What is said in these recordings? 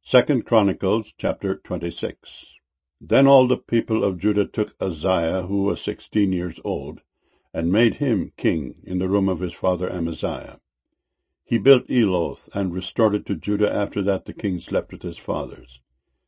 2 Chronicles chapter 26. Then all the people of Judah took Uzziah, who was 16 years old, and made him king in the room of his father Amaziah. He built Eloth, and restored it to Judah. After that the king slept with his fathers.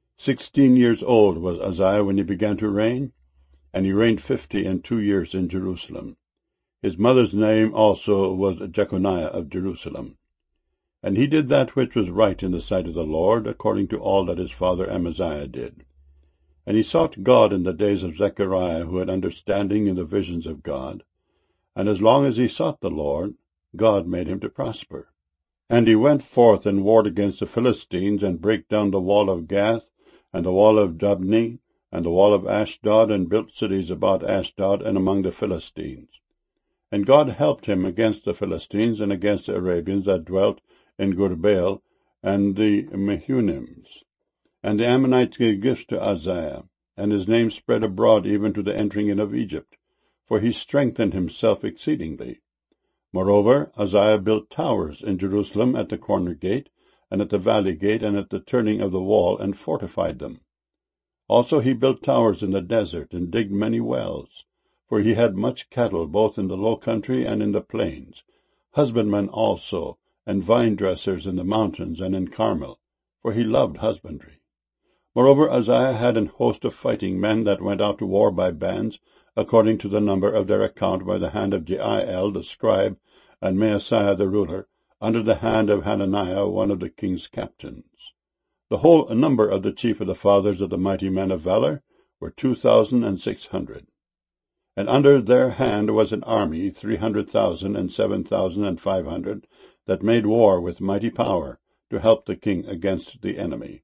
16 years old was Uzziah when he began to reign, and he reigned 52 years in Jerusalem. His mother's name also was Jeconiah of Jerusalem. And he did that which was right in the sight of the Lord, according to all that his father Amaziah did. And he sought God in the days of Zechariah, who had understanding in the visions of God. And as long as he sought the Lord, God made him to prosper. And he went forth and warred against the Philistines, and brake down the wall of Gath, and the wall of Jabneh, and the wall of Ashdod, and built cities about Ashdod and among the Philistines. And God helped him against the Philistines, and against the Arabians that dwelt in Gurbaal, and the Mehunims. And the Ammonites gave gifts to Uzziah, and his name spread abroad even to the entering in of Egypt, for he strengthened himself exceedingly. Moreover, Uzziah built towers in Jerusalem at the corner gate, and at the valley gate, and at the turning of the wall, and fortified them. Also he built towers in the desert, and digged many wells, for he had much cattle both in the low country and in the plains, husbandmen also, and vine-dressers in the mountains and in Carmel, for he loved husbandry. Moreover, Uzziah had an host of fighting men that went out to war by bands, according to the number of their account, by the hand of Jeiel the scribe, and Maaseiah the ruler, under the hand of Hananiah, one of the king's captains. The whole number of the chief of the fathers of the mighty men of valor were 2,600. And under their hand was an army, 300,000 and 7,500, that made war with mighty power, to help the king against the enemy.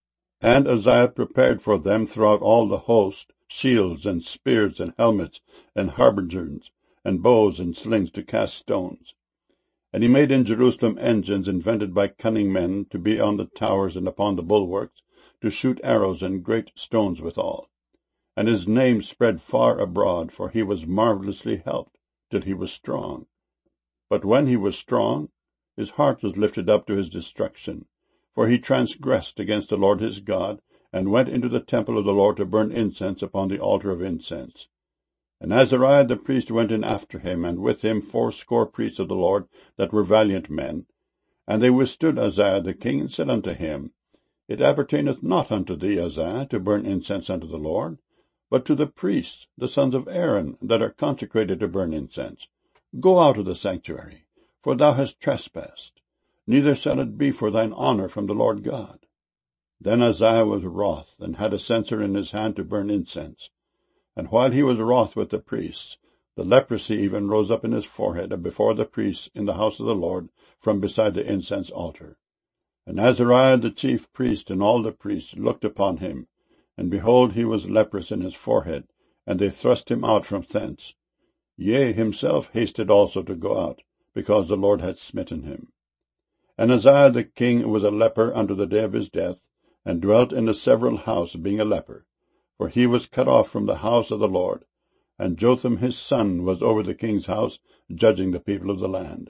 And Uzziah prepared for them throughout all the host shields and spears and helmets and harbingers and bows and slings to cast stones. And he made in Jerusalem engines invented by cunning men, to be on the towers and upon the bulwarks, to shoot arrows and great stones withal. And his name spread far abroad, for he was marvellously helped, till he was strong. But when he was strong, his heart was lifted up to his destruction, for he transgressed against the Lord his God, and went into the temple of the Lord to burn incense upon the altar of incense. And Azariah the priest went in after him, and with him 80 priests of the Lord that were valiant men. And they withstood Uzziah the king, and said unto him, It appertaineth not unto thee, Uzziah, to burn incense unto the Lord, but to the priests, the sons of Aaron, that are consecrated to burn incense. Go out of the sanctuary, for thou hast trespassed, neither shall it be for thine honor from the Lord God. Then Uzziah was wroth, and had a censer in his hand to burn incense. And while he was wroth with the priests, the leprosy even rose up in his forehead before the priests in the house of the Lord, from beside the incense altar. And Azariah the chief priest and all the priests looked upon him, and behold, he was leprous in his forehead, and they thrust him out from thence. Yea, himself hasted also to go out, because the Lord had smitten him. And Uzziah the king was a leper unto the day of his death, and dwelt in a several house, being a leper, for he was cut off from the house of the Lord. And Jotham his son was over the king's house, judging the people of the land.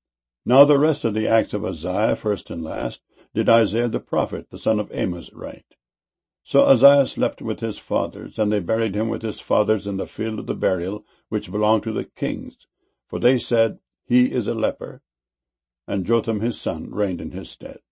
Now the rest of the acts of Uzziah, first and last, did Isaiah the prophet, the son of Amos, write. So Uzziah slept with his fathers, and they buried him with his fathers in the field of the burial, which belonged to the kings. For they said, He is a leper. And Jotham his son reigned in his stead.